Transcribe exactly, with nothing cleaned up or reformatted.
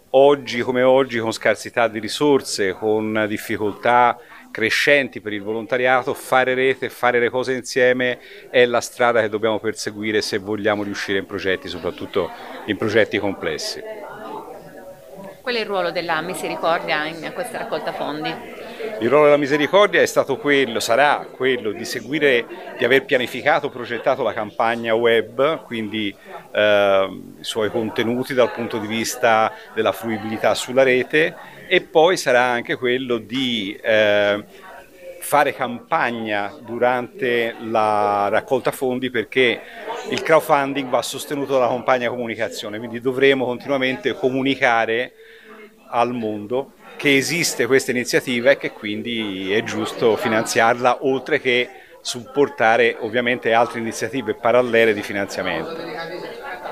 oggi come oggi, con scarsità di risorse, con difficoltà crescenti per il volontariato, fare rete, fare le cose insieme è la strada che dobbiamo perseguire se vogliamo riuscire in progetti, soprattutto in progetti complessi. Qual è il ruolo della misericordia in questa raccolta fondi? Il ruolo della misericordia è stato quello, sarà quello di seguire, di aver pianificato, progettato la campagna web, quindi eh, i suoi contenuti dal punto di vista della fruibilità sulla rete, e poi sarà anche quello di eh, fare campagna durante la raccolta fondi, perché il crowdfunding va sostenuto dalla campagna comunicazione, quindi dovremo continuamente comunicare al mondo che esiste questa iniziativa e che quindi è giusto finanziarla, oltre che supportare ovviamente altre iniziative parallele di finanziamento.